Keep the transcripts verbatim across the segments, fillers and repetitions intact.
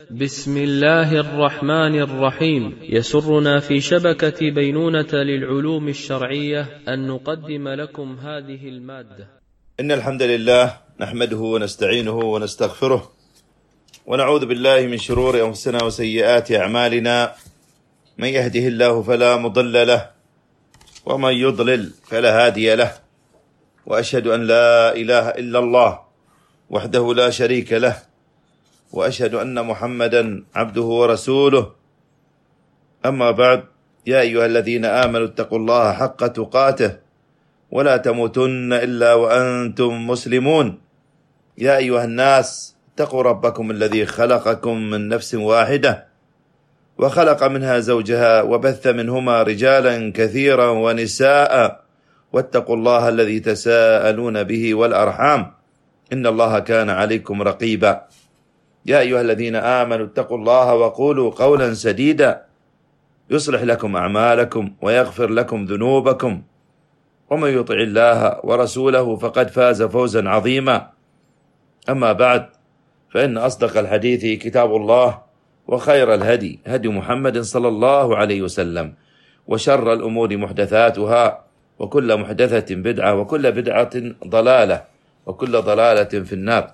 بسم الله الرحمن الرحيم. يسرنا في شبكة بينونة للعلوم الشرعية أن نقدم لكم هذه المادة. إن الحمد لله نحمده ونستعينه ونستغفره ونعوذ بالله من شرور أنفسنا وسيئات أعمالنا. من يهده الله فلا مضل له ومن يضلل فلا هادي له، وأشهد أن لا إله إلا الله وحده لا شريك له، وأشهد أن محمدا عبده ورسوله. أما بعد، يا أيها الذين آمنوا اتقوا الله حق تقاته ولا تموتن إلا وأنتم مسلمون. يا أيها الناس اتقوا ربكم الذي خلقكم من نفس واحدة وخلق منها زوجها وبث منهما رجالا كثيرا ونساء، واتقوا الله الذي تساءلون به والأرحام إن الله كان عليكم رقيبا. يا أيها الذين آمنوا اتقوا الله وقولوا قولا سديدا يصلح لكم أعمالكم ويغفر لكم ذنوبكم، ومن يطع الله ورسوله فقد فاز فوزا عظيما. أما بعد، فإن أصدق الحديث كتاب الله، وخير الهدي هدي محمد صلى الله عليه وسلم، وشر الأمور محدثاتها، وكل محدثة بدعة، وكل بدعة ضلالة، وكل ضلالة في النار.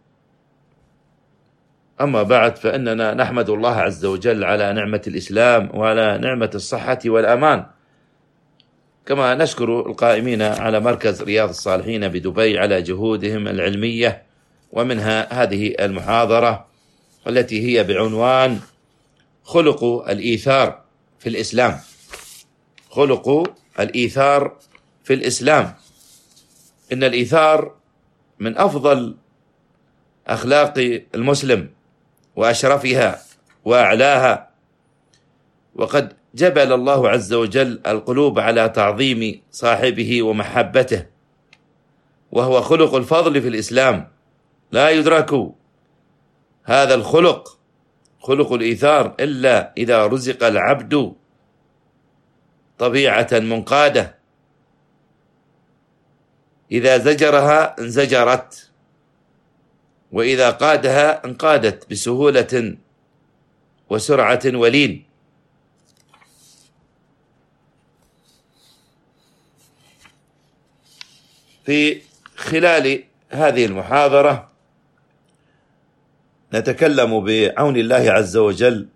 أما بعد، فإننا نحمد الله عز وجل على نعمة الإسلام وعلى نعمة الصحة والأمان، كما نشكر القائمين على مركز رياض الصالحين بدبي على جهودهم العلمية، ومنها هذه المحاضرة التي هي بعنوان خلق الإيثار في الإسلام. خلق الإيثار في الإسلام. إن الإيثار من أفضل أخلاق المسلم وأشرفها وأعلاها، وقد جبل الله عز وجل القلوب على تعظيم صاحبه ومحبته، وهو خلق الفضل في الإسلام. لا يدرك هذا الخلق، خلق الإيثار، إلا إذا رزق العبد طبيعة منقادة، إذا زجرها انزجرت، وإذا قادها انقادت بسهولة وسرعة ولين. في خلال هذه المحاضرة نتكلم بعون الله عز وجل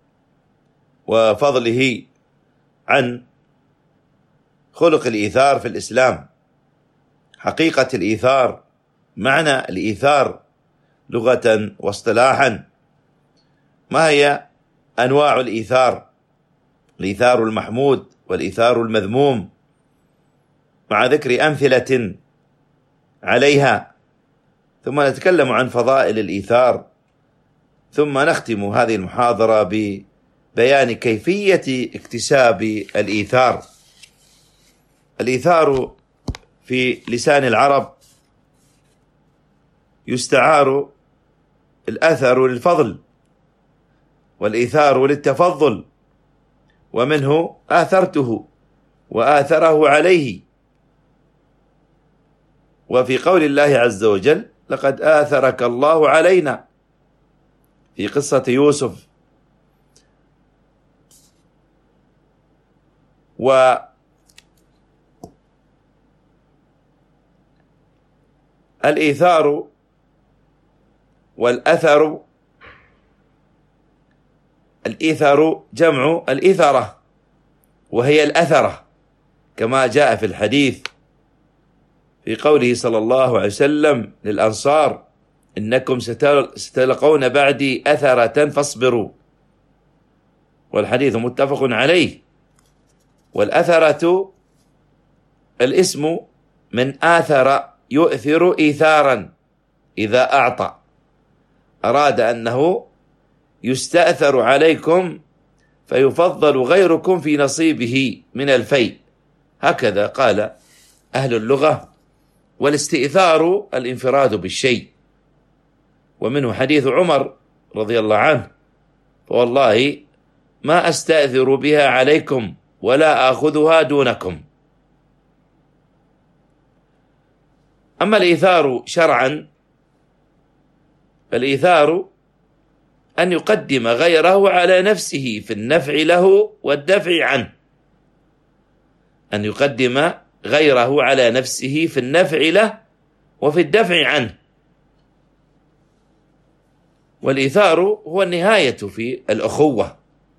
وفضله عن خلق الإيثار في الإسلام. حقيقة الإيثار، معنى الإيثار لغة واصطلاحا. ما هي أنواع الإيثار؟ الإيثار المحمود والإيثار المذموم، مع ذكر أمثلة عليها، ثم نتكلم عن فضائل الإيثار، ثم نختم هذه المحاضرة ببيان كيفية اكتساب الإيثار. الإيثار في لسان العرب يستعار الأثر للفضل، والإيثار للتفضل، ومنه آثرته وآثره عليه. وفي قول الله عز وجل لقد آثرك الله علينا في قصة يوسف. والإيثار والأثر، الإيثر جمع الإثرة، وهي الأثرة، كما جاء في الحديث في قوله صلى الله عليه وسلم للأنصار: إنكم ستلقون بعدي أثرة فاصبروا. والحديث متفق عليه. والأثرة الاسم من آثر يؤثر إيثارا إذا أعطى، أراد أنه يستأثر عليكم فيفضل غيركم في نصيبه من الفيء، هكذا قال أهل اللغة. والاستئثار الانفراد بالشيء، ومنه حديث عمر رضي الله عنه: فوالله ما أستأثر بها عليكم ولا آخذها دونكم. أما الإيثار شرعا، فالإيثار أن يقدم غيره على نفسه في النفع له والدفع عنه، أن يقدم غيره على نفسه في النفع له وفي الدفع عنه. والإيثار هو النهاية في الأخوة.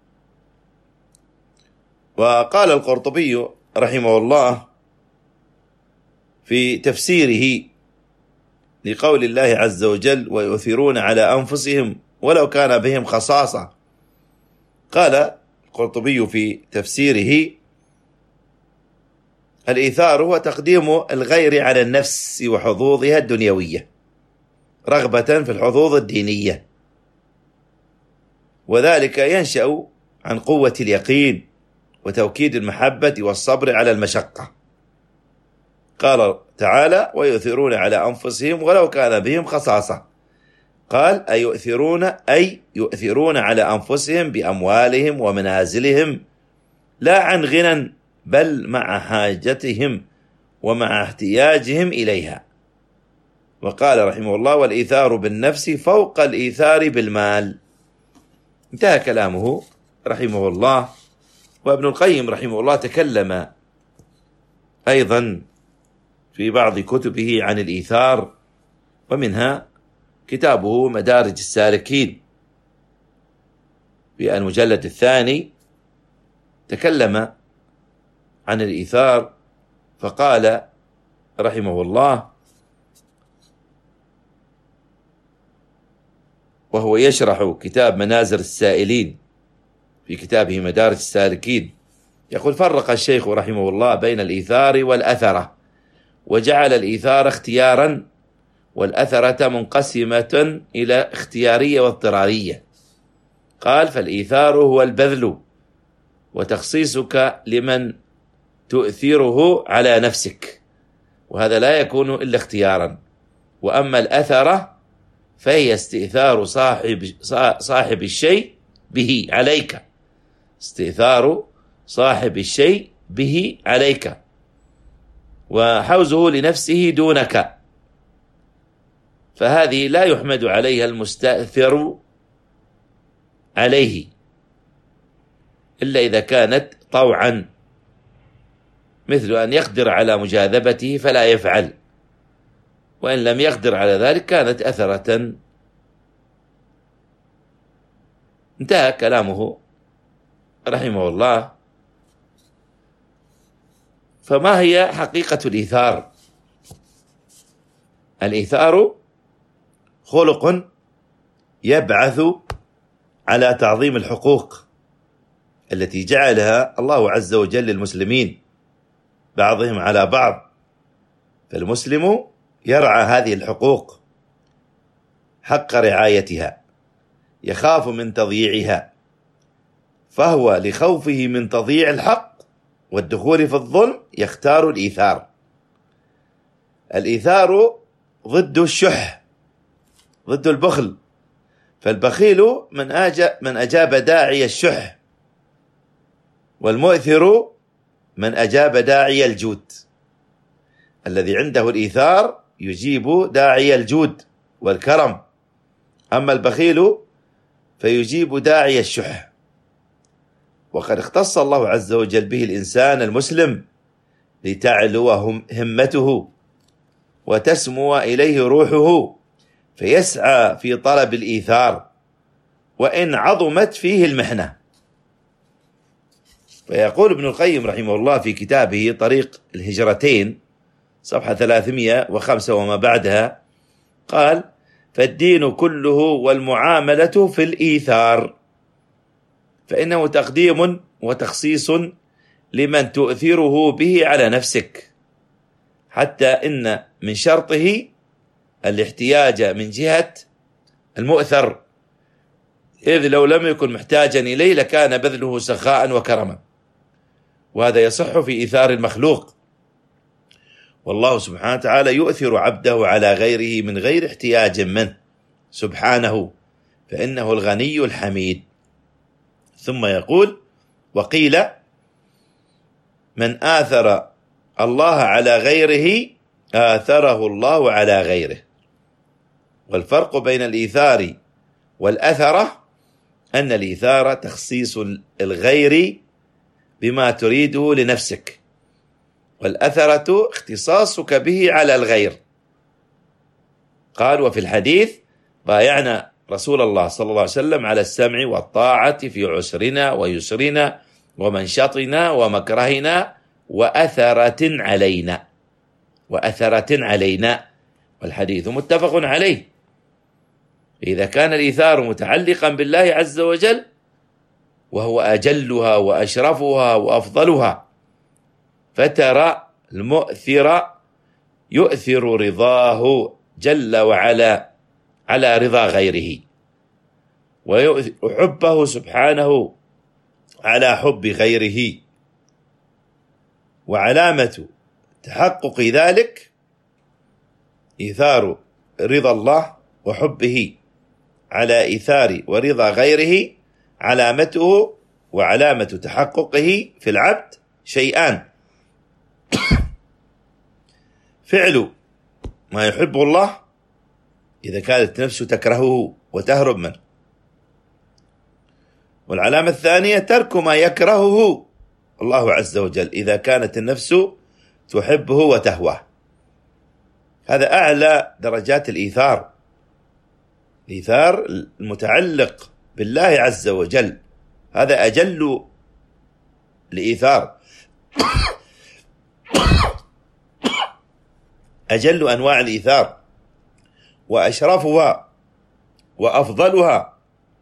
وقال القرطبي رحمه الله في تفسيره لقول الله عز وجل: ويؤثرون على أنفسهم ولو كان بهم خصاصة. قال القرطبي في تفسيره: الإيثار هو تقديم الغير على النفس وحظوظها الدنيوية رغبة في الحظوظ الدينية، وذلك ينشأ عن قوة اليقين وتوكيد المحبة والصبر على المشقة. قال تعالى: ويؤثرون على أنفسهم ولو كان بهم خصاصة. قال: أي يؤثرون أي يؤثرون على أنفسهم بأموالهم ومنازلهم، لا عن غنى بل مع حاجتهم ومع احتياجهم إليها. وقال رحمه الله: والإيثار بالنفس فوق الإيثار بالمال. انتهى كلامه رحمه الله. وابن القيم رحمه الله تكلم أيضا في بعض كتبه عن الإيثار، ومنها كتابه مدارج السالكين في المجلد الثاني تكلم عن الإيثار، فقال رحمه الله وهو يشرح كتاب منازل السائلين في كتابه مدارج السالكين، يقول: فرق الشيخ رحمه الله بين الإيثار والأثرة، وجعل الإيثار اختيارا والأثرة منقسمة إلى اختيارية واضطرارية. قال: فالإيثار هو البذل وتخصيصك لمن تؤثره على نفسك، وهذا لا يكون إلا اختيارا. وأما الأثرة فهي استئثار صاحب صاحب الشيء به عليك، استئثار صاحب الشيء به عليك وحوزه لنفسه دونك، فهذه لا يحمد عليها المستأثر عليه إلا إذا كانت طوعا، مثل أن يقدر على مجاذبته فلا يفعل، وإن لم يقدر على ذلك كانت أثرة. انتهى كلامه رحمه الله. فما هي حقيقة الإيثار؟ الإيثار خلق يبعث على تعظيم الحقوق التي جعلها الله عز وجل للمسلمين بعضهم على بعض، فالمسلم يرعى هذه الحقوق حق رعايتها، يخاف من تضييعها، فهو لخوفه من تضييع الحق والدخول في الظلم يختار الإيثار. الإيثار ضد الشح، ضد البخل، فالبخيل من أجاب, من أجاب داعي الشح، والمؤثر من أجاب داعي الجود. الذي عنده الإيثار يجيب داعي الجود والكرم، أما البخيل فيجيب داعي الشح. وقد اختص الله عز وجل به الإنسان المسلم لتعلو همته وتسمو إليه روحه، فيسعى في طلب الإيثار وإن عظمت فيه المحنة. فيقول ابن القيم رحمه الله في كتابه طريق الهجرتين صفحة ثلاثمائة وخمسة وما بعدها، قال: فالدين كله والمعاملة في الإيثار، فإنه تقديم وتخصيص لمن تؤثره به على نفسك، حتى إن من شرطه الاحتياج من جهة المؤثر، إذ لو لم يكن محتاجا إليه لكان بذله سخاء وكرما، وهذا يصح في إيثار المخلوق. والله سبحانه وتعالى يؤثر عبده على غيره من غير احتياج منه سبحانه، فإنه الغني الحميد. ثم يقول: وقيل: من آثر الله على غيره آثره الله على غيره. والفرق بين الإيثار والأثرة أن الإيثار تخصيص الغير بما تريده لنفسك، والأثرة اختصاصك به على الغير. قال: وفي الحديث: بايعنا رسول الله صلى الله عليه وسلم على السمع والطاعة في عسرنا ويسرنا ومنشطنا ومكرهنا وأثرة علينا وأثرة علينا والحديث متفق عليه. إذا كان الإيثار متعلقا بالله عز وجل وهو أجلها وأشرفها وأفضلها، فترى المؤثر يؤثر رضاه جل وعلا على رضا غيره، وحبه سبحانه على حب غيره. وعلامة تحقق ذلك إيثار رضا الله وحبه على إيثار ورضا غيره. علامته وعلامة تحققه في العبد شيئان: فعل ما يحب الله إذا كانت نفسه تكرهه وتهرب منه، والعلامة الثانية ترك ما يكرهه الله عز وجل إذا كانت النفس تحبه وتهواه. هذا أعلى درجات الإيثار، الإيثار المتعلق بالله عز وجل، هذا أجل الإيثار، أجل أنواع الإيثار وأشرفها وأفضلها.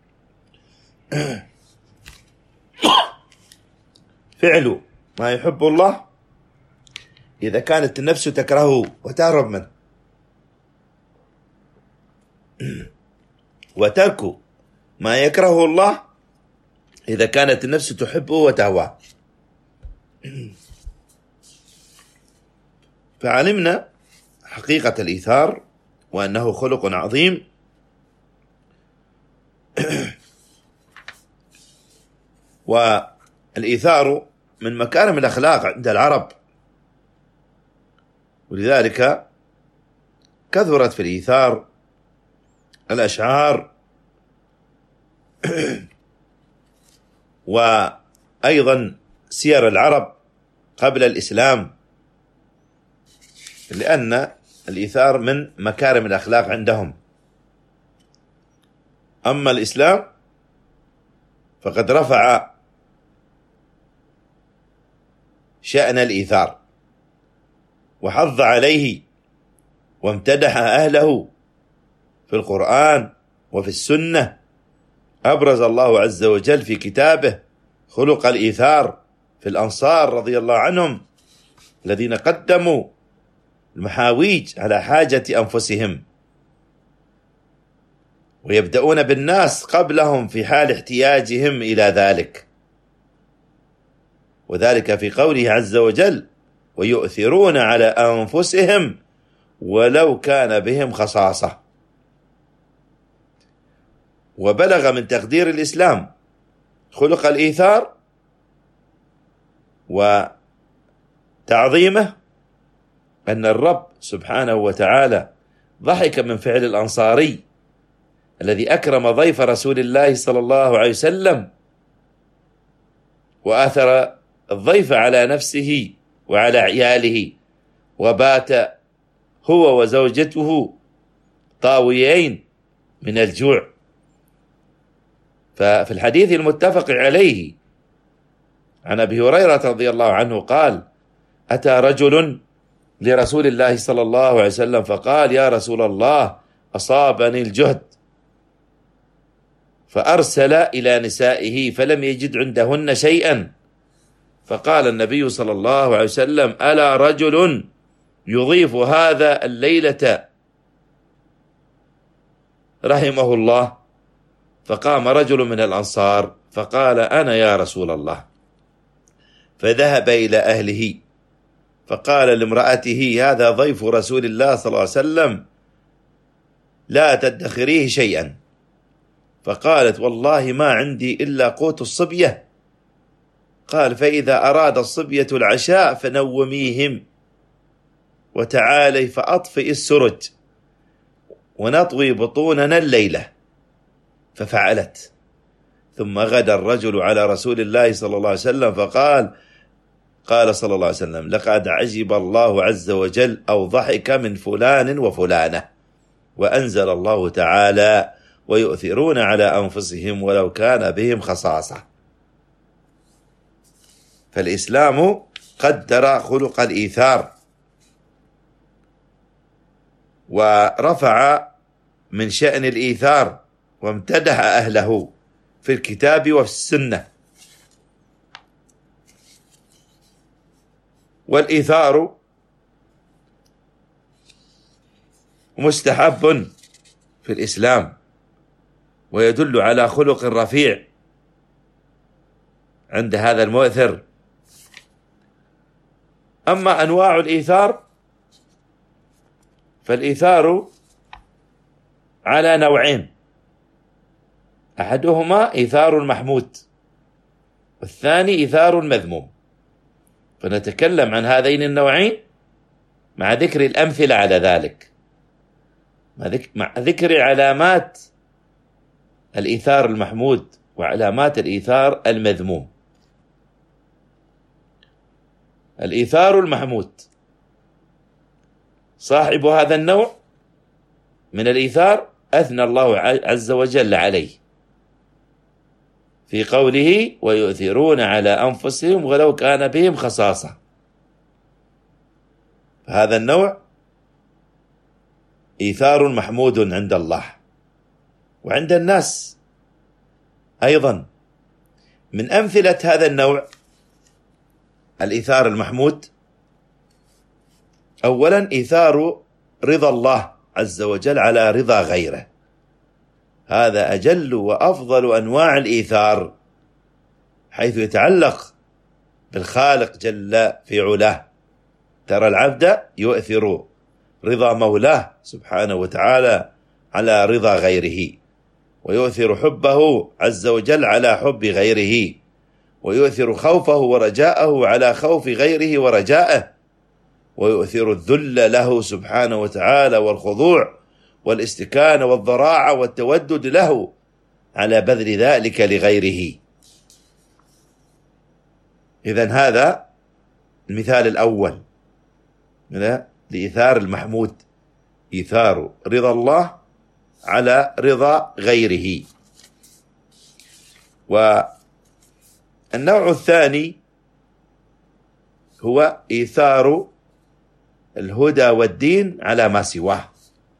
فعل ما يحب الله إذا كانت النفس تكرهه وتهرب منه، وترك ما يكرهه الله إذا كانت النفس تحبه وتهواه. فعلمنا حقيقة الإيثار وأنه خلق عظيم، والإيثار من مكارم الأخلاق عند العرب، ولذلك كثرت في الإيثار الأشعار وأيضا سير العرب قبل الإسلام، لأن الإيثار من مكارم الأخلاق عندهم. أما الإسلام فقد رفع شأن الإيثار وحض عليه وامتدح أهله في القرآن وفي السنة. أبرز الله عز وجل في كتابه خلق الإيثار في الأنصار رضي الله عنهم الذين قدموا المحاويج على حاجة أنفسهم، ويبدأون بالناس قبلهم في حال احتياجهم إلى ذلك، وذلك في قوله عز وجل: ويؤثرون على أنفسهم ولو كان بهم خصاصة. وبلغ من تقدير الإسلام خلق الإيثار وتعظيمه أن الرب سبحانه وتعالى ضحك من فعل الأنصاري الذي أكرم ضيف رسول الله صلى الله عليه وسلم، وآثر الضيف على نفسه وعلى عياله، وبات هو وزوجته طاويين من الجوع. ففي الحديث المتفق عليه عن أبي هريرة رضي الله عنه قال: أتى رجل لرسول الله صلى الله عليه وسلم فقال: يا رسول الله، أصابني الجهد، فأرسل إلى نسائه فلم يجد عندهن شيئا، فقال النبي صلى الله عليه وسلم: ألا رجل يضيف هذا الليلة رحمه الله؟ فقام رجل من الأنصار فقال: أنا يا رسول الله. فذهب إلى أهله فقال لامرأته: هذا ضيف رسول الله صلى الله عليه وسلم، لا تدخريه شيئا. فقالت: والله ما عندي إلا قوت الصبية. قال: فإذا أراد الصبية العشاء فنوميهم، وتعالي فأطفئ السرج ونطوي بطوننا الليلة. ففعلت، ثم غدا الرجل على رسول الله صلى الله عليه وسلم فقال قال صلى الله عليه وسلم: لقد عجب الله عز وجل أو ضحك من فلان وفلانة. وأنزل الله تعالى: ويؤثرون على أنفسهم ولو كان بهم خصاصة. فالإسلام قدر خلق الإيثار ورفع من شأن الإيثار وامتدح أهله في الكتاب وفي السنة. والإيثار مستحب في الإسلام ويدل على خلق رفيع عند هذا المؤثر. أما أنواع الإيثار فالإيثار على نوعين: أحدهما إيثار محمود والثاني إيثار مذموم. فنتكلم عن هذين النوعين مع ذكر الأمثلة على ذلك، مع ذكر علامات الإيثار المحمود وعلامات الإيثار المذموم. الإيثار المحمود صاحب هذا النوع من الإيثار أثنى الله عز وجل عليه في قوله: ويؤثرون على أنفسهم ولو كان بهم خصاصة. هذا النوع إيثار محمود عند الله وعند الناس أيضا. من أمثلة هذا النوع الإيثار المحمود: أولا إيثار رضا الله عز وجل على رضا غيره. هذا أجل وأفضل أنواع الإيثار، حيث يتعلق بالخالق جل في علاه. ترى العبد يؤثر رضا مولاه سبحانه وتعالى على رضا غيره، ويؤثر حبه عز وجل على حب غيره، ويؤثر خوفه ورجاءه على خوف غيره ورجائه، ويؤثر الذل له سبحانه وتعالى والخضوع والاستكانة والضراعة والتودد له على بذل ذلك لغيره. إذن هذا المثال الأول من الإيثار المحمود، إيثار رضا الله على رضا غيره. والنوع الثاني هو إيثار الهدى والدين على ما سواه.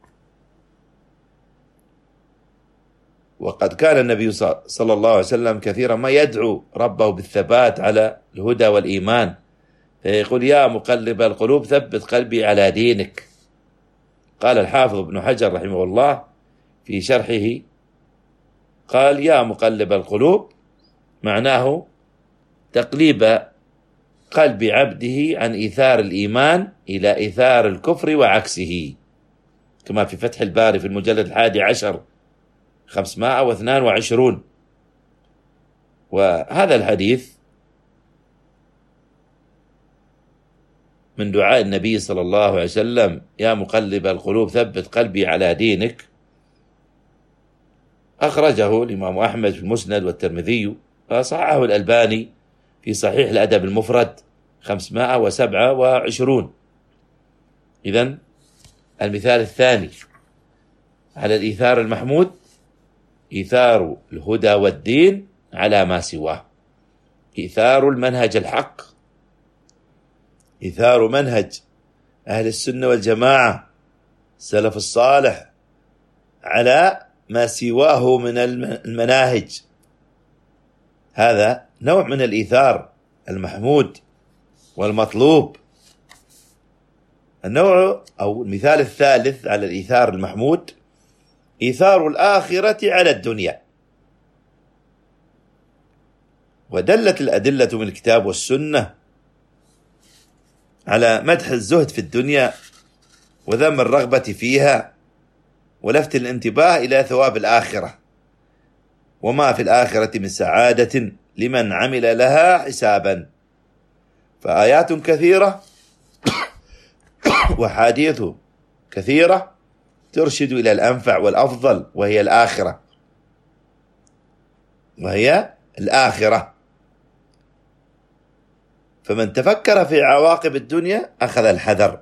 وقد كان النبي صلى الله عليه وسلم كثيرا ما يدعو ربه بالثبات على الهدى والإيمان، فيقول: يا مقلب القلوب ثبت قلبي على دينك. قال الحافظ ابن حجر رحمه الله في شرحه، قال: يا مقلب القلوب معناه تقليب قلب عبده عن إيثار الإيمان إلى إيثار الكفر وعكسه، كما في فتح الباري في المجلد الحادي عشر خمسمائة واثنان وعشرون. وهذا الحديث من دعاء النبي صلى الله عليه وسلم: يا مقلب القلوب ثبت قلبي على دينك، أخرجه الإمام أحمد في المسند والترمذي، وصححه الألباني في صحيح الأدب المفرد خمسمائة وسبعة وعشرون. إذن المثال الثاني على الإيثار المحمود إيثار الهدى والدين على ما سواه، إيثار المنهج الحق، إيثار منهج أهل السنة والجماعة السلف الصالح على ما سواه من المناهج. هذا نوع من الإيثار المحمود والمطلوب. النوع أو المثال الثالث على الإيثار المحمود إيثار الآخرة على الدنيا. ودلت الأدلة من الكتاب والسنة على مدح الزهد في الدنيا وذم الرغبة فيها ولفت الانتباه إلى ثواب الآخرة وما في الآخرة من سعادة لمن عمل لها حسابا. فآيات كثيرة وحديث كثيرة ترشد إلى الأنفع والأفضل وهي الآخرة. وهي الآخرة. فمن تفكر في عواقب الدنيا أخذ الحذر،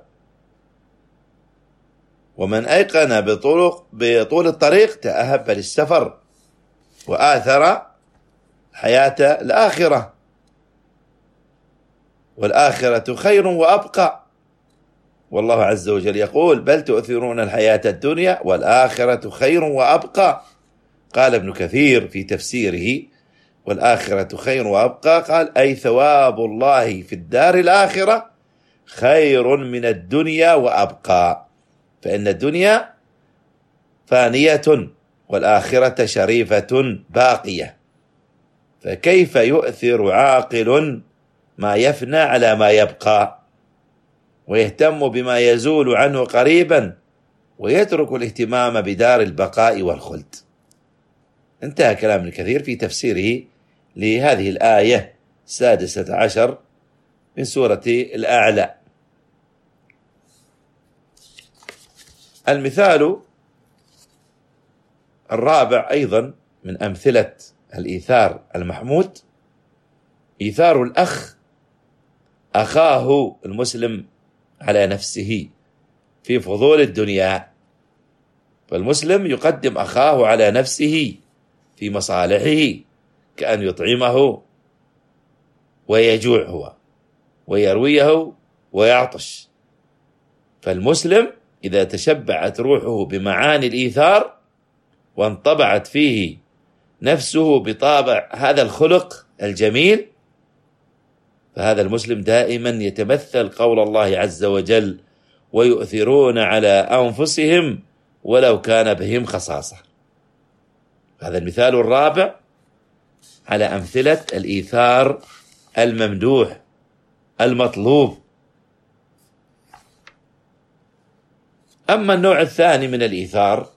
ومن أيقن بطرق بطول الطريق تأهب للسفر وآثر حياة الآخرة. والآخرة خير وأبقى، والله عز وجل يقول: بل تؤثرون الحياة الدنيا والآخرة خير وأبقى. قال ابن كثير في تفسيره: والآخرة خير وأبقى، قال أي ثواب الله في الدار الآخرة خير من الدنيا وأبقى، فإن الدنيا فانية والآخرة شريفة باقية، فكيف يؤثر عاقل ما يفنى على ما يبقى، ويهتم بما يزول عنه قريبا، ويترك الاهتمام بدار البقاء والخلد. انتهى كلام ابن كثير في تفسيره لهذه الآية السادسة عشر من سورة الأعلى. المثال الرابع أيضا من أمثلة الإيثار المحمود إيثار الأخ أخاه المسلم على نفسه في فضول الدنيا. فالمسلم يقدم أخاه على نفسه في مصالحه، كأن يطعمه ويجوع هو، ويرويه ويعطش. فالمسلم إذا تشبعت روحه بمعاني الإيثار وانطبعت فيه نفسه بطابع هذا الخلق الجميل، فهذا المسلم دائما يتمثل قول الله عز وجل: ويؤثرون على أنفسهم ولو كان بهم خصاصة. هذا المثال الرابع على أمثلة الإيثار الممدوح المطلوب. أما النوع الثاني من الإيثار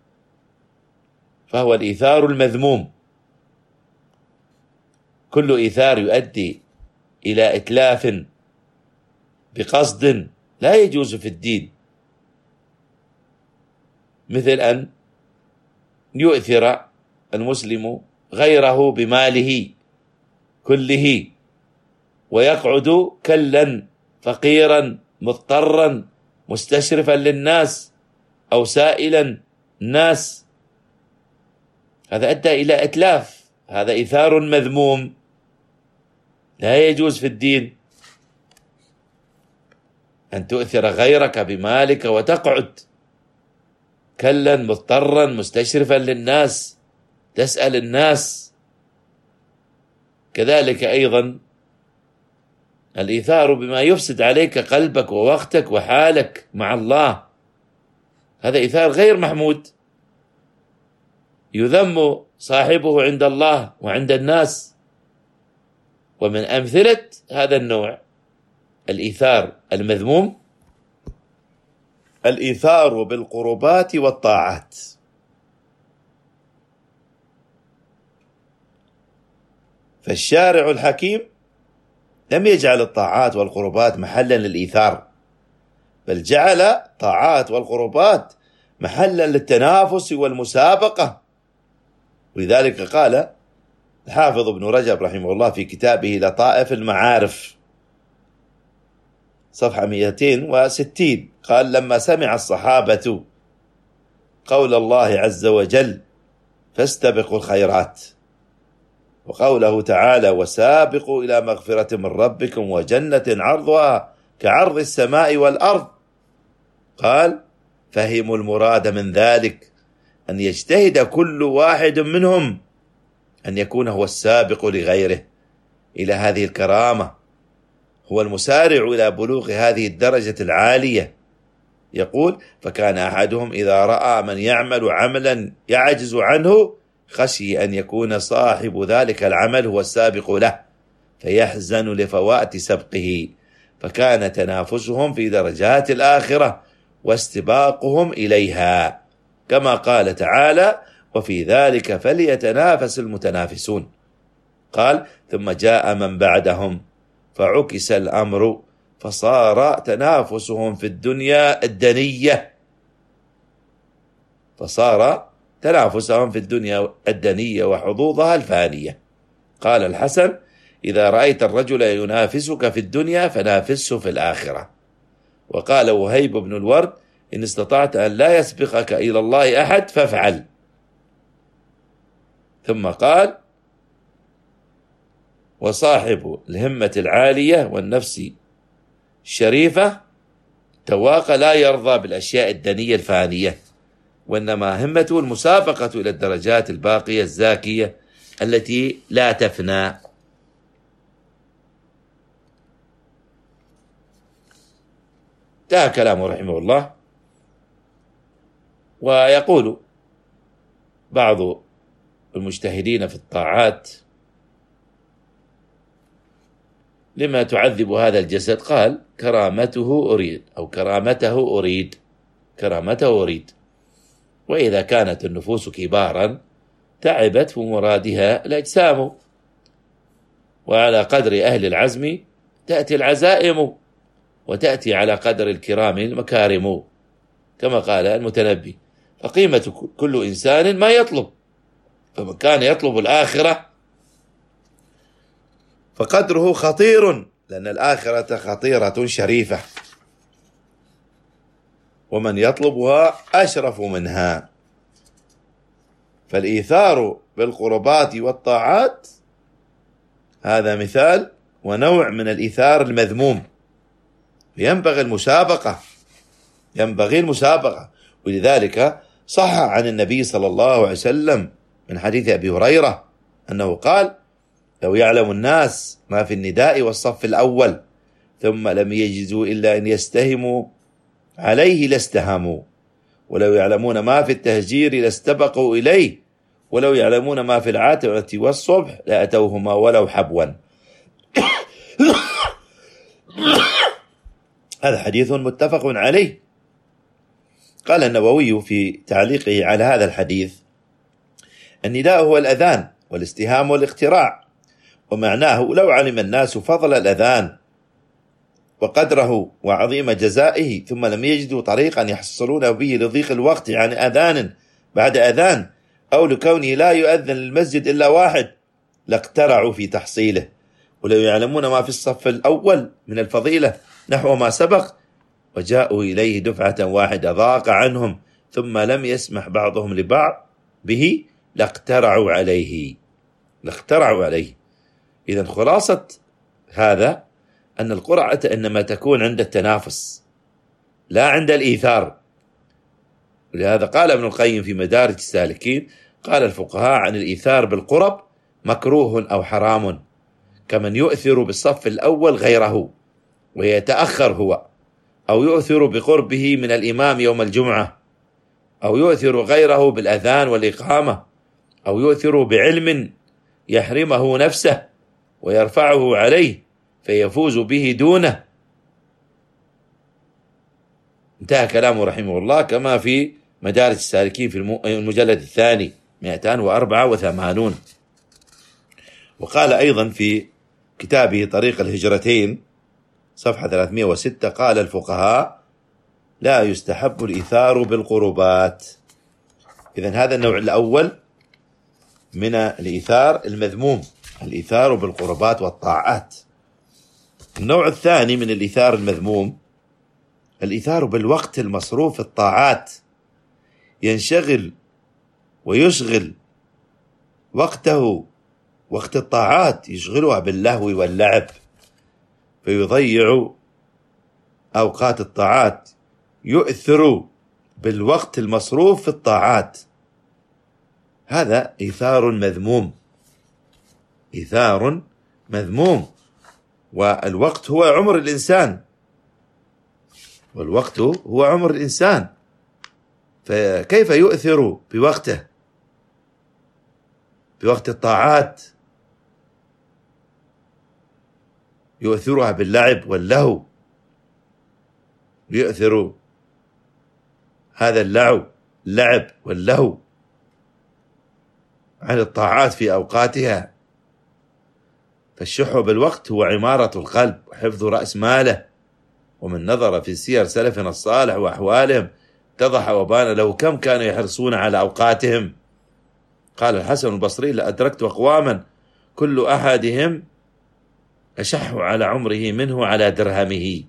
فهو الإيثار المذموم. كل إيثار يؤدي إلى إتلاف بقصد لا يجوز في الدين، مثل أن يؤثر المسلم غيره بماله كله، ويقعد كلا فقيرا مضطرا مستشرفا للناس أو سائلا الناس. هذا أدى إلى إتلاف، هذا إيثار مذموم لا يجوز في الدين. أن تؤثر غيرك بمالك وتقعد كلا مضطرا مستشرفا للناس تسأل الناس. كذلك أيضا الإيثار بما يفسد عليك قلبك ووقتك وحالك مع الله، هذا إيثار غير محمود، يذم صاحبه عند الله وعند الناس. ومن أمثلة هذا النوع الإيثار المذموم الإيثار بالقربات والطاعات. فالشارع الحكيم لم يجعل الطاعات والقربات محلا للإيثار، بل جعل طاعات والقربات محلا للتنافس والمسابقة. ولذلك قال الحافظ ابن رجب رحمه الله في كتابه لطائف المعارف صفحة مئتين وستين، قال: لما سمع الصحابة قول الله عز وجل: فاستبقوا الخيرات، وقوله تعالى: وسابقوا إلى مغفرة من ربكم وجنة عرضها كعرض السماء والأرض، قال: فهموا المراد من ذلك أن يجتهد كل واحد منهم أن يكون هو السابق لغيره إلى هذه الكرامة، هو المسارع إلى بلوغ هذه الدرجة العالية. يقول: فكان أحدهم إذا رأى من يعمل عملا يعجز عنه خشي أن يكون صاحب ذلك العمل هو السابق له فيحزن لفوات سبقه، فكان تنافسهم في درجات الآخرة واستباقهم إليها، كما قال تعالى: وفي ذلك فليتنافس المتنافسون. قال: ثم جاء من بعدهم فعكس الأمر فصار تنافسهم في الدنيا الدنية، فصار تنافسهم في الدنيا الدنية وحظوظها الفانية. قال الحسن: إذا رأيت الرجل ينافسك في الدنيا فنافسه في الآخرة. وقال وهيب بن الورد: إن استطعت أن لا يسبقك إلى الله أحد فافعل. ثم قال: وصاحب الهمة العالية والنفس الشريفة تواق لا يرضى بالأشياء الدنية الفانية، وإنما همته المسابقة إلى الدرجات الباقية الزاكية التي لا تفنى. انتهى كلامه رحمه الله. ويقول بعض المجتهدين في الطاعات: لما تعذب هذا الجسد؟ قال: كرامته أريد، أو كرامته أريد، كرامته أريد. وإذا كانت النفوس كبارا تعبت في مرادها الأجسام، وعلى قدر أهل العزم تأتي العزائم، وتأتي على قدر الكرام المكارم، كما قال المتنبي: فقيمة كل إنسان ما يطلب، فمن كان يطلب الآخرة فقدره خطير، لأن الآخرة خطيرة شريفة، ومن يطلبها أشرف منها. فالإيثار بالقربات والطاعات هذا مثال ونوع من الإيثار المذموم، ينبغي المسابقة، ينبغي المسابقة. ولذلك صح عن النبي صلى الله عليه وسلم من حديث أبي هريرة أنه قال: لو يعلم الناس ما في النداء والصف الأول ثم لم يجدوا إلا أن يستهموا عليه لاستهموا، ولو يعلمون ما في التهجير لاستبقوا إليه، ولو يعلمون ما في العتمة والصبح لأتوهما ولو حبوا. هذا حديث متفق عليه. قال النووي في تعليقه على هذا الحديث: النداء هو الأذان، والاستهام والاختراع، ومعناه لو علم الناس فضل الأذان وقدره وعظيم جزائه ثم لم يجدوا طريقا يحصلون به لضيق الوقت عن أذان بعد أذان، أو لكونه لا يؤذن للمسجد إلا واحد، لاقترعوا في تحصيله. ولو يعلمون ما في الصف الأول من الفضيلة نحو ما سبق وجاءوا إليه دفعة واحدة ضاق عنهم ثم لم يسمح بعضهم لبعض به لاقترعوا عليه، لاقترعوا عليه. إذن خلاصة هذا أن القرعة إنما تكون عند التنافس لا عند الإيثار. ولهذا قال ابن القيم في مدارج السالكين: قال الفقهاء عن الإيثار بالقرب: مكروه أو حرام، كمن يؤثر بالصف الأول غيره ويتأخر هو، أو يؤثر بقربه من الإمام يوم الجمعة، أو يؤثر غيره بالأذان والإقامة، أو يؤثر بعلم يحرمه نفسه ويرفعه عليه فيفوز به دونه. انتهى كلامه رحمه الله، كما في مدارج السالكين في المجلد الثاني مئتين وأربعة وثمانين. وقال أيضا في كتابه طريق الهجرتين صفحة ثلاثمئة وستة: قال الفقهاء: لا يستحب الإيثار بالقربات. إذن هذا النوع الأول من الإيثار المذموم، الإيثار بالقربات والطاعات. النوع الثاني من الإيثار المذموم الإيثار بالوقت المصروف في الطاعات، ينشغل ويشغل وقته، وقت الطاعات يشغلها باللهو واللعب، فيضيع أوقات الطاعات، يؤثر بالوقت المصروف في الطاعات. هذا إيثار مذموم، إيثار مذموم. والوقت هو عمر الإنسان، والوقت هو عمر الإنسان، فكيف يؤثر بوقته بوقت الطاعات؟ يؤثرها باللعب واللهو، يؤثر هذا اللعب اللعب واللهو عن الطاعات في أوقاتها. فالشح بالوقت هو عمارة القلب وحفظ رأس ماله. ومن نظر في سير سلفنا الصالح وأحوالهم اتضح وبان له كم كانوا يحرصون على أوقاتهم. قال الحسن البصري: لأدركت أقواما كل أحدهم أشح على عمره منه على درهمه.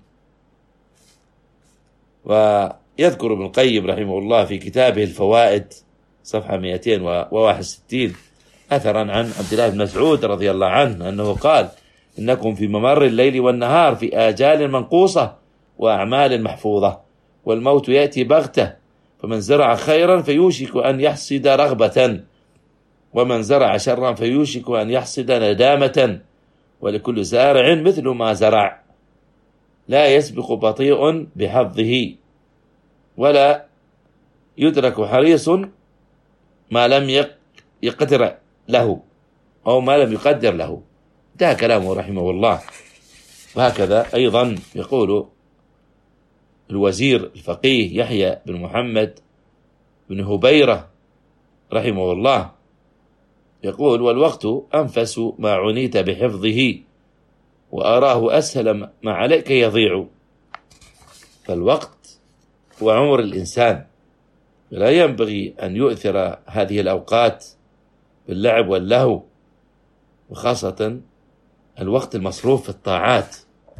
ويذكر ابن القيم رحمه الله في كتابه الفوائد صفحة مئتين وواحد وستين أثرا عن عبد الله بن مسعود رضي الله عنه أنه قال: إنكم في ممر الليل والنهار في آجال منقوصة وأعمال محفوظة، والموت يأتي بغتة، فمن زرع خيرا فيوشك أن يحصد رغبة، ومن زرع شرا فيوشك أن يحصد ندامة، ولكل زارع مثل ما زرع، لا يسبق بطيء بحظه، ولا يدرك حريص ما لم يقدر له أو ما لم يقدر له. ده كلامه رحمه الله. وهكذا أيضا يقول الوزير الفقيه يحيى بن محمد بن هبيرة رحمه الله، يقول: والوقت أنفس ما عنيت بحفظه، وأراه أسهل ما عليك يضيع. فالوقت هو عمر الإنسان، فلا ينبغي أن يؤثر هذه الأوقات باللعب واللهو، وخاصة الوقت المصروف في الطاعات،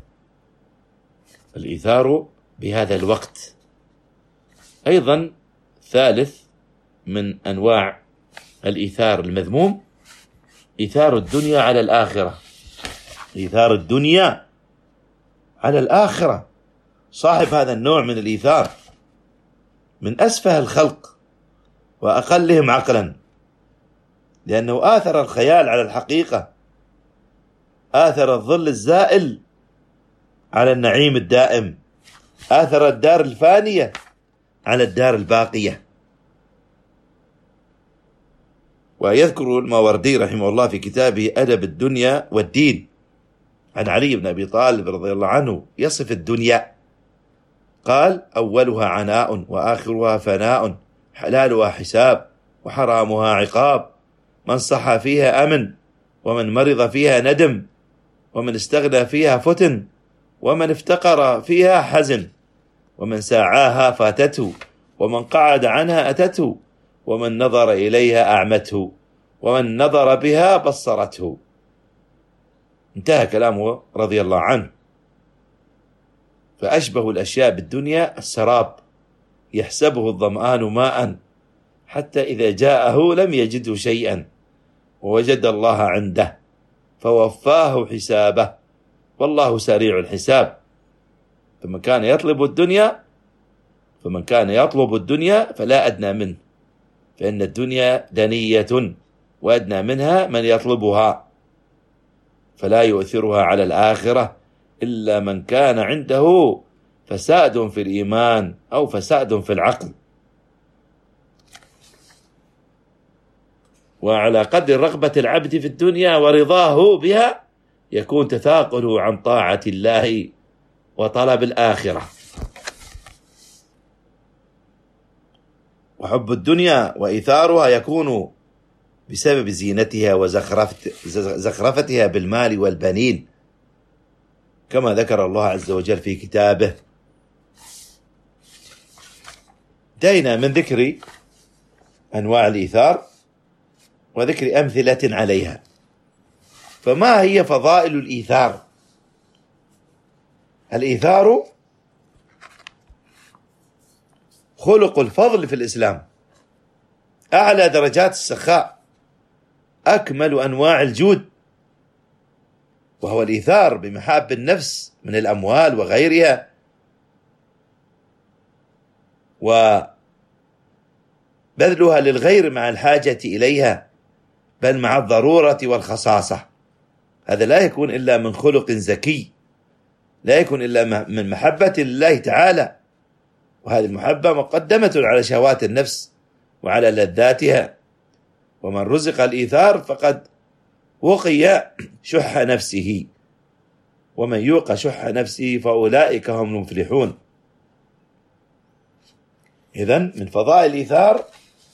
الإيثار بهذا الوقت. أيضا ثالث من أنواع الإيثار المذموم إيثار الدنيا على الآخرة. إيثار الدنيا على الآخرة، صاحب هذا النوع من الإيثار من أسفه الخلق وأقلهم عقلا، لأنه آثر الخيال على الحقيقة، آثر الظل الزائل على النعيم الدائم، آثر الدار الفانية على الدار الباقية. ويذكر الماوردي رحمه الله في كتابه أدب الدنيا والدين عن علي بن أبي طالب رضي الله عنه يصف الدنيا، قال: أولها عناء وآخرها فناء، حلالها حساب وحرامها عقاب، من صح فيها أمن، ومن مرض فيها ندم، ومن استغنى فيها فتن، ومن افتقر فيها حزن، ومن ساعاها فاتته، ومن قعد عنها أتته، ومن نظر إليها أعمته، ومن نظر بها بصرته. انتهى كلامه رضي الله عنه. فأشبه الأشياء بالدنيا السراب يحسبه الظمآن ماء، حتى إذا جاءه لم يجده شيئا، ووجد الله عنده فوفاه حسابه، والله سريع الحساب. فمن كان يطلب الدنيا فمن كان يطلب الدنيا فلا أدنى منه، فإن الدنيا دنية، وأدنى منها من يطلبها، فلا يؤثرها على الآخرة إلا من كان عنده فساد في الإيمان أو فساد في العقل. وعلى قدر رغبة العبد في الدنيا ورضاه بها يكون تثاقله عن طاعة الله وطلب الآخرة. وحب الدنيا وإيثارها يكون بسبب زينتها وزخرفتها بالمال والبنين، كما ذكر الله عز وجل في كتابه. انتهينا من ذكر أنواع الإيثار وذكر أمثلة عليها. فما هي فضائل الإيثار؟ الإيثار خلق الفضل في الإسلام، أعلى درجات السخاء، أكمل أنواع الجود، وهو الإيثار بمحاب النفس من الأموال وغيرها، وبذلها للغير مع الحاجة إليها، بل مع الضرورة والخصاصة. هذا لا يكون إلا من خلق زكي، لا يكون إلا من محبة الله تعالى، وهذه المحبة مقدمة على شهوات النفس وعلى لذاتها. ومن رزق الإيثار فقد وقي شح نفسه، ومن يوق شح نفسه فأولئك هم المفلحون. إذن من فضائل الإيثار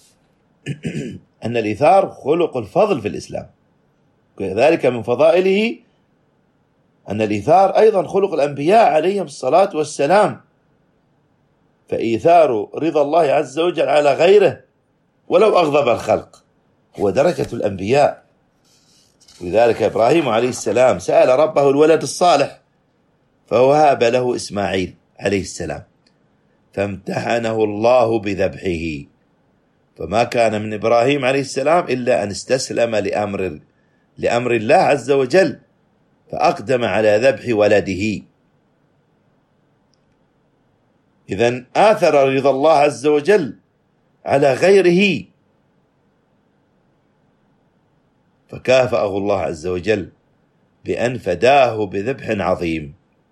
أن الإيثار خلق الفضل في الإسلام، وكذلك من فضائله أن الإيثار أيضا خلق الأنبياء عليهم الصلاة والسلام، فإيثار رضا الله عز وجل على غيره ولو أغضب الخلق هو درجة الأنبياء. ولذلك إبراهيم عليه السلام سأل ربه الولد الصالح فوهب له إسماعيل عليه السلام، فامتحنه الله بذبحه، فما كان من إبراهيم عليه السلام إلا أن استسلم لأمر لأمر الله عز وجل فأقدم على ذبح ولده. إذن آثر رضا الله عز وجل على غيره، فكافأه الله عز وجل بأن فداه بذبح عظيم.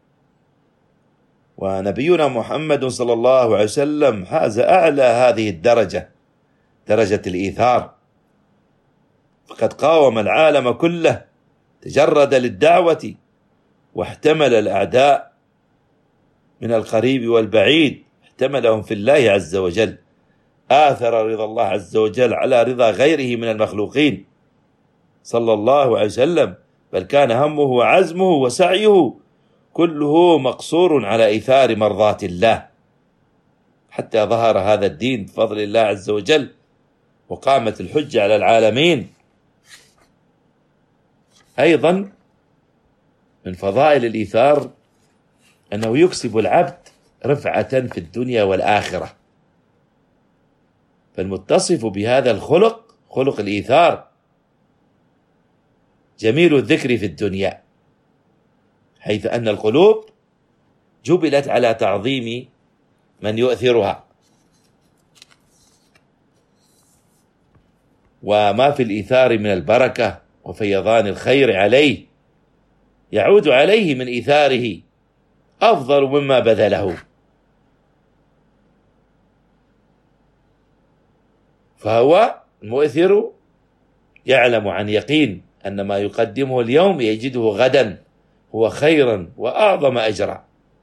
ونبينا محمد صلى الله عليه وسلم حاز أعلى هذه الدرجة، درجة الإيثار، فقد قاوم العالم كله، تجرد للدعوة واحتمل الأعداء من القريب والبعيد، احتملهم في الله عز وجل. آثر رضا الله عز وجل على رضا غيره من المخلوقين صلى الله عليه وسلم، بل كان همه وعزمه وسعيه كله مقصور على إيثار مرضاة الله، حتى ظهر هذا الدين بفضل الله عز وجل وقامت الحجة على العالمين. أيضا من فضائل الإيثار أنه يكسب العبد رفعة في الدنيا والآخرة، فالمتصف بهذا الخلق خلق الإيثار جميل الذكر في الدنيا، حيث أن القلوب جبلت على تعظيم من يؤثرها، وما في الإيثار من البركة وفيضان الخير عليه يعود عليه من إيثاره أفضل مما بذله، فهو المؤثر يعلم عن يقين أن ما يقدمه اليوم يجده غدا هو خيرا وأعظم أجرا،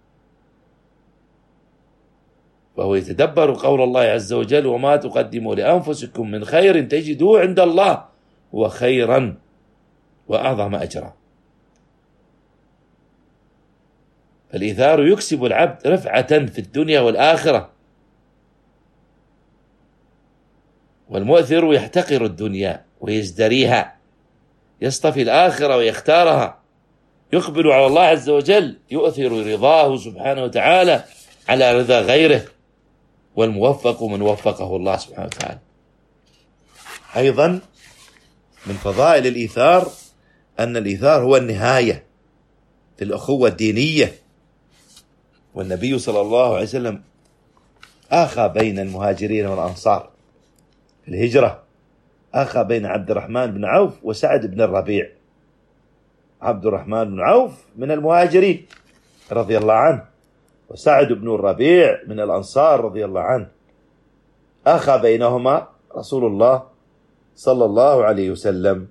وهو يتدبر قول الله عز وجل: وما تقدموا لأنفسكم من خير تجدوه عند الله هو خيرا وأعظم أجرا. فالإيثار يكسب العبد رفعة في الدنيا والآخرة، والمؤثر يحتقر الدنيا ويزدريها، يصطفي الآخرة ويختارها، يقبل على الله عز وجل، يؤثر رضاه سبحانه وتعالى على رضا غيره، والموفق من وفقه الله سبحانه وتعالى. أيضا من فضائل الإيثار أن الإيثار هو النهاية في الأخوة الدينية، والنبي صلى الله عليه وسلم آخى بين المهاجرين والأنصار في الهجرة، آخى بين عبد الرحمن بن عوف وسعد بن الربيع. عبد الرحمن بن عوف من المهاجرين رضي الله عنه، وسعد بن الربيع من الأنصار رضي الله عنه، آخى بينهما رسول الله صلى الله عليه وسلم.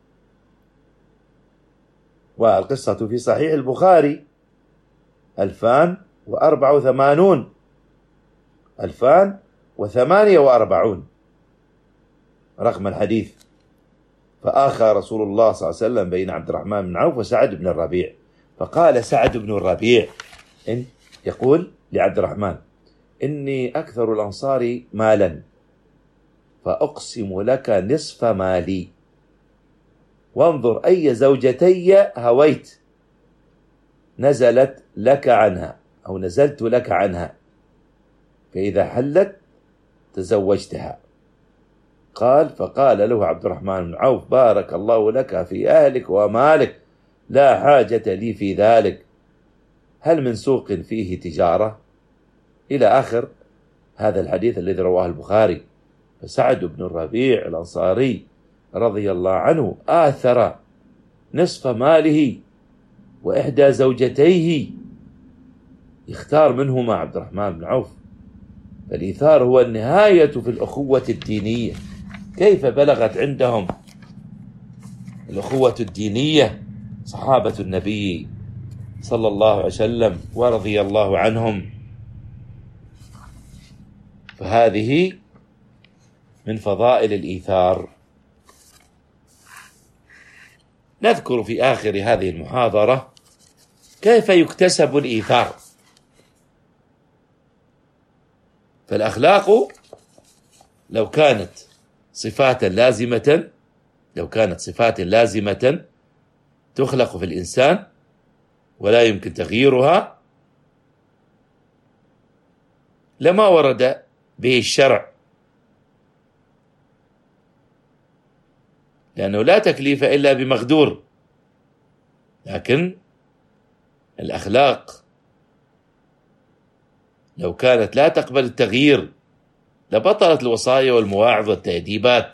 والقصة في صحيح البخاري ألفان وأربع وثمانون ألفان وثمانية وأربعون رقم الحديث. فآخى رسول الله صلى الله عليه وسلم بين عبد الرحمن بن عوف وسعد بن الربيع، فقال سعد بن الربيع إن يقول لعبد الرحمن: إني أكثر الأنصار مالا فأقسم لك نصف مالي، وانظر أي زوجتي هويت نزلت لك عنها أو نزلت لك عنها، فإذا حلت تزوجتها. قال فقال له عبد الرحمن بن عوف: بارك الله لك في أهلك ومالك، لا حاجة لي في ذلك، هل من سوق فيه تجارة؟ إلى آخر هذا الحديث الذي رواه البخاري. فسعد بن الربيع الأنصاري رضي الله عنه آثر نصف ماله وإحدى زوجتيه، يختار منهما عبد الرحمن بن عوف. فالإيثار هو النهاية في الأخوة الدينية. كيف بلغت عندهم الأخوة الدينية صحابة النبي صلى الله عليه وسلم ورضي الله عنهم. فهذه من فضائل الإيثار. نذكر في آخر هذه المحاضرة كيف يكتسب الإيثار. فالأخلاق لو كانت صفات لازمة لو كانت صفات لازمة تخلق في الإنسان ولا يمكن تغييرها لما ورد به الشرع، لأنه لا تكليف إلا بمقدور. لكن الأخلاق لو كانت لا تقبل التغيير لبطلت الوصايا والمواعظ والتأديبات.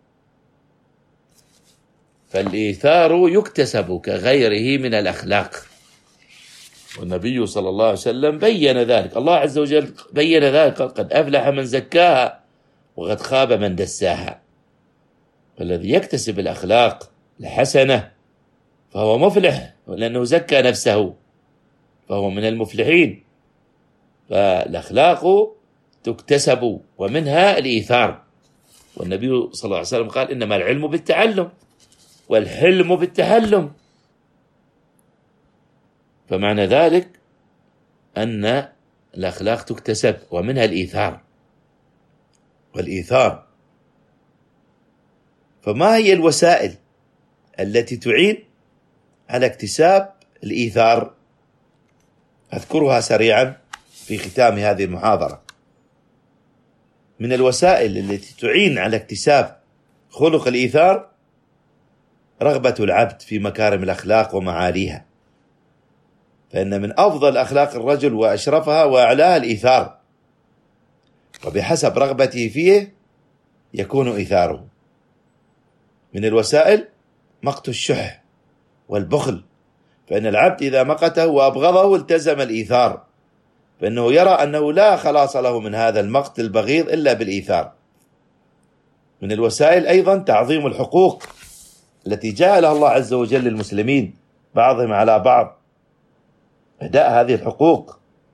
فالإيثار يكتسب كغيره من الأخلاق، والنبي صلى الله عليه وسلم بين ذلك، الله عز وجل بين ذلك: قد أفلح من زكاها وقد خاب من دساها. فالذي يكتسب الأخلاق الحسنة فهو مفلح، لأنه زكى نفسه فهو من المفلحين. فالأخلاق تكتسب ومنها الإيثار. والنبي صلى الله عليه وسلم قال: إنما العلم بالتعلم والحلم بالتحلم. فمعنى ذلك أن الأخلاق تكتسب ومنها الإيثار. والإيثار، فما هي الوسائل التي تعين على اكتساب الإيثار؟ أذكرها سريعا في ختام هذه المحاضرة. من الوسائل التي تعين على اكتساب خلق الإيثار رغبة العبد في مكارم الأخلاق ومعاليها، فإن من أفضل أخلاق الرجل وأشرفها وأعلاها الإيثار، وبحسب رغبته فيه يكون إيثاره. من الوسائل مقت الشح والبخل، فإن العبد إذا مقته وأبغضه التزم الإيثار، فإنه يرى أنه لا خلاص له من هذا المقت البغيض إلا بالإيثار. من الوسائل أيضا تعظيم الحقوق التي جعلها الله عز وجل للمسلمين بعضهم على بعض، أداء هذه الحقوق،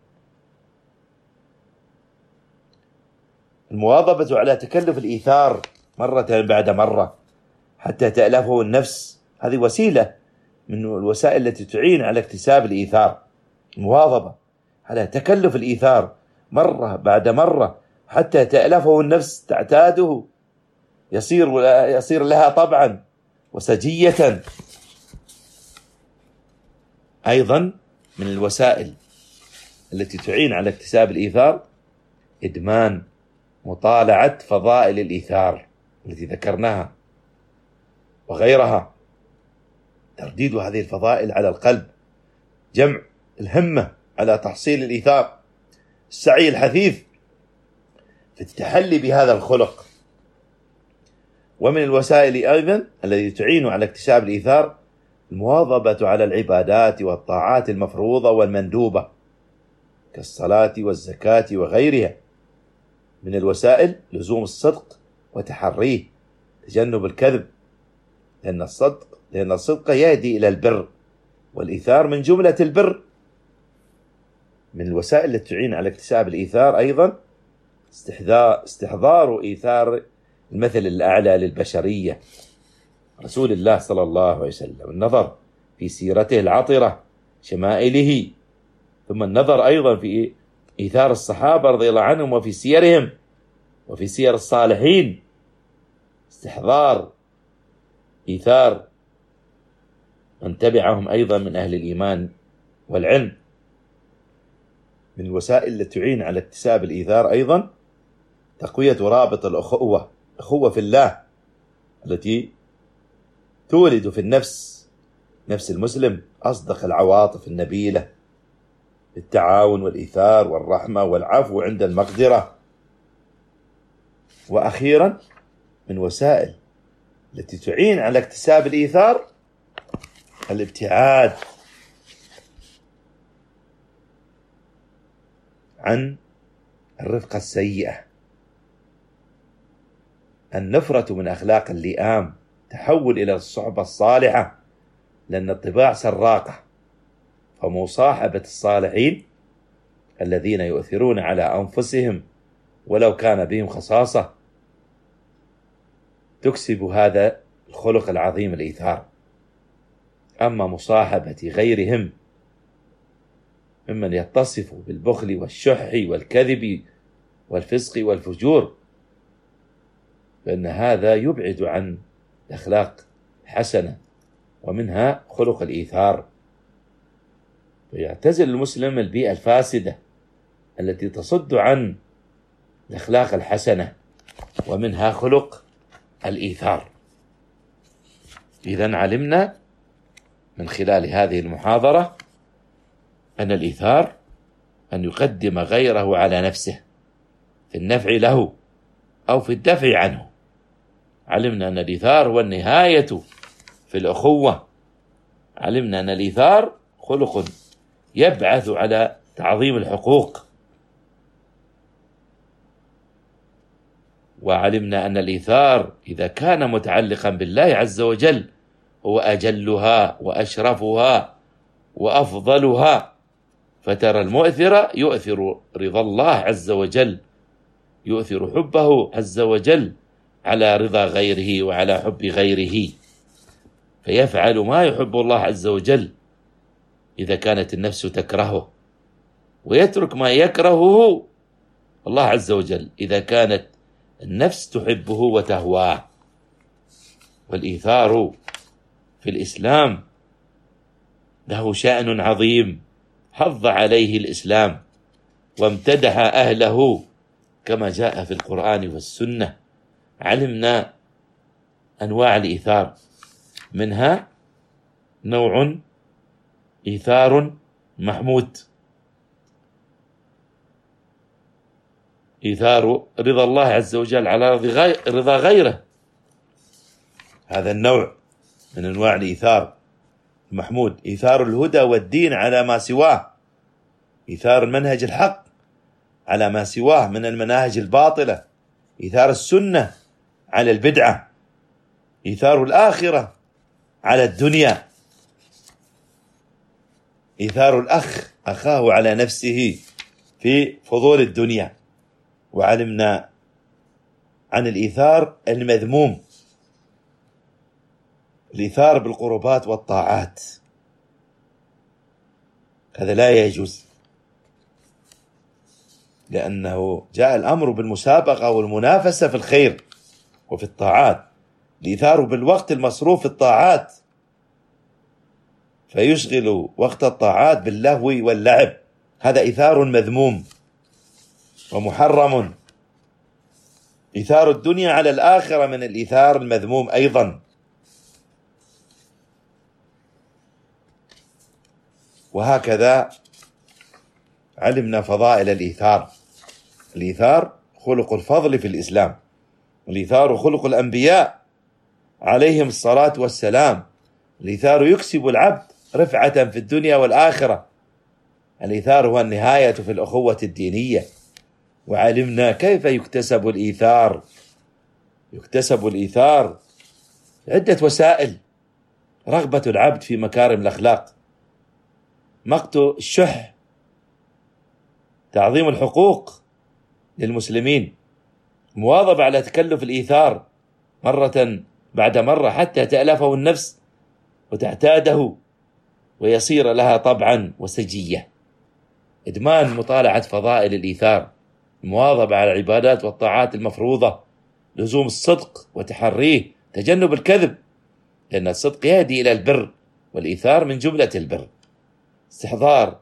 المواظبة على تكلف الإيثار مرة بعد مرة حتى تألفه النفس، هذه وسيلة من الوسائل التي تعين على اكتساب الإيثار. المواظبة على تكلف الإيثار مرة بعد مرة حتى تألفه النفس، تعتاده، يصير يصير لها طبعا وسجية. أيضا من الوسائل التي تعين على اكتساب الإيثار إدمان مطالعة فضائل الإيثار التي ذكرناها وغيرها، ترديد هذه الفضائل على القلب، جمع الهمة على تحصيل الإيثار، السعي الحثيث في التحلي بهذا الخلق. ومن الوسائل أيضا التي تعين على اكتساب الإيثار المواظبة على العبادات والطاعات المفروضة والمندوبة كالصلاة والزكاة وغيرها. من الوسائل لزوم الصدق وتحريه، تجنب الكذب، لأن الصدق لأن الصدق يهدي إلى البر، والإيثار من جملة البر. من الوسائل التي تعين على اكتساب الإيثار أيضا استحضار إيثار المثل الأعلى للبشرية رسول الله صلى الله عليه وسلم، النظر في سيرته العطرة، شمائله، ثم النظر أيضا في إيثار الصحابة رضي الله عنهم وفي سيرهم وفي سير الصالحين، استحضار إيثار من تبعهم أيضا من أهل الإيمان والعلم. من الوسائل التي تعين على اكتساب الإيثار أيضا تقوية رابط الأخوة، أخوة في الله التي تولد في النفس نفس المسلم أصدق العواطف النبيلة، التعاون والإيثار والرحمة والعفو عند المقدرة. وأخيرا من وسائل التي تعين على اكتساب الإيثار الابتعاد عن الرفقة السيئة، النفرة من أخلاق اللئام، تحول إلى الصحبة الصالحة، لأن الطباع سراقة، فمصاحبة الصالحين الذين يؤثرون على أنفسهم ولو كان بهم خصاصة تكسب هذا الخلق العظيم الإيثار. أما مصاحبة غيرهم ممن يتصف بالبخل والشح والكذب والفسق والفجور، فإن هذا يبعد عن الأخلاق الحسنة، ومنها خلق الإيثار. فيعتزل المسلم البيئة الفاسدة التي تصد عن الأخلاق الحسنة، ومنها خلق الإيثار. إذن علمنا من خلال هذه المحاضرة أن الإيثار أن يقدم غيره على نفسه في النفع له أو في الدفع عنه. علمنا أن الإيثار هو النهاية في الأخوة. علمنا أن الإيثار خلق يبعث على تعظيم الحقوق. وعلمنا أن الإيثار إذا كان متعلقا بالله عز وجل هو أجلها وأشرفها وأفضلها. فترى المؤثر يؤثر رضا الله عز وجل، يؤثر حبه عز وجل على رضا غيره وعلى حب غيره، فيفعل ما يحب الله عز وجل إذا كانت النفس تكرهه، ويترك ما يكرهه الله عز وجل إذا كانت النفس تحبه وتهواه. والإيثار في الإسلام له شأن عظيم حض عليه الإسلام وامتدح أهله كما جاء في القرآن والسنة. علمنا أنواع الإيثار، منها نوع إيثار محمود، إيثار رضا الله عز وجل على رضا غيره. هذا النوع من أنواع الإيثار المحمود. إيثار الهدى والدين على ما سواه، إيثار المنهج الحق على ما سواه من المناهج الباطلة، إيثار السنة على البدعة، إيثار الآخرة على الدنيا، إيثار الأخ أخاه على نفسه في فضول الدنيا. وعلمنا عن الإيثار المذموم، الإيثار بالقربات والطاعات، هذا لا يجوز، لأنه جاء الأمر بالمسابقة والمنافسة في الخير وفي الطاعات. الإيثار بالوقت المصروف في الطاعات، فيشغل وقت الطاعات باللهو واللعب، هذا إيثار مذموم ومحرم. إيثار الدنيا على الآخرة من الإيثار المذموم أيضا. وهكذا علمنا فضائل الإيثار. الإيثار خلق الفضل في الإسلام، الإيثار خلق الأنبياء عليهم الصلاة والسلام. الإيثار يكسب العبد رفعة في الدنيا والآخرة. الإيثار هو النهاية في الأخوة الدينية. وعلمنا كيف يكتسب الإيثار. يكتسب الإيثار عدة وسائل: رغبة العبد في مكارم الأخلاق، مقت الشح، تعظيم الحقوق للمسلمين، مواظبة على تكلف الإيثار مرة بعد مرة حتى تألفه النفس وتعتاده ويصير لها طبعا وسجية. إدمان مطالعة فضائل الإيثار، مواظبة على العبادات والطاعات المفروضة، لزوم الصدق وتحريه، تجنب الكذب، لأن الصدق يهدي إلى البر والإيثار من جملة البر. استحضار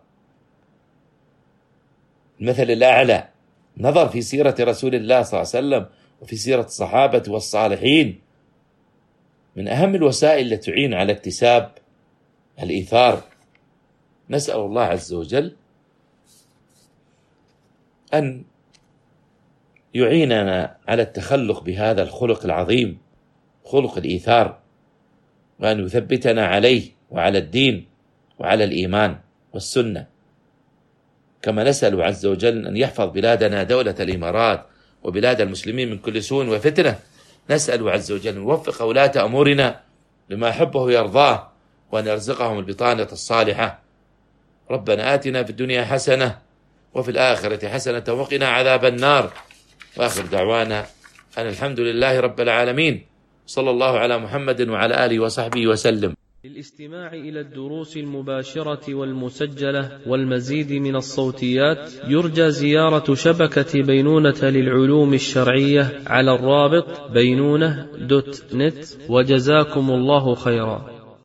المثل الأعلى، نظر في سيرة رسول الله صلى الله عليه وسلم وفي سيرة الصحابة والصالحين، من أهم الوسائل التي تعين على اكتساب الإيثار. نسأل الله عز وجل أن يعيننا على التخلق بهذا الخلق العظيم، خلق الإيثار، وأن يثبتنا عليه وعلى الدين وعلى الإيمان والسنة. كما نسأل عز وجل أن يحفظ بلادنا دولة الإمارات وبلاد المسلمين من كل سوء وفتنة. نسأل عز وجل أن يوفق ولاة أمورنا لما يحبه ويرضاه، وأن يرزقهم البطانة الصالحة. ربنا آتنا في الدنيا حسنة وفي الآخرة حسنة وقنا عذاب النار. وآخر دعوانا أن الحمد لله رب العالمين، صلى الله على محمد وعلى آله وصحبه وسلم. للاستماع إلى الدروس المباشرة والمسجلة والمزيد من الصوتيات يرجى زيارة شبكة بينونة للعلوم الشرعية على الرابط بينونة دوت نت، وجزاكم الله خيرا.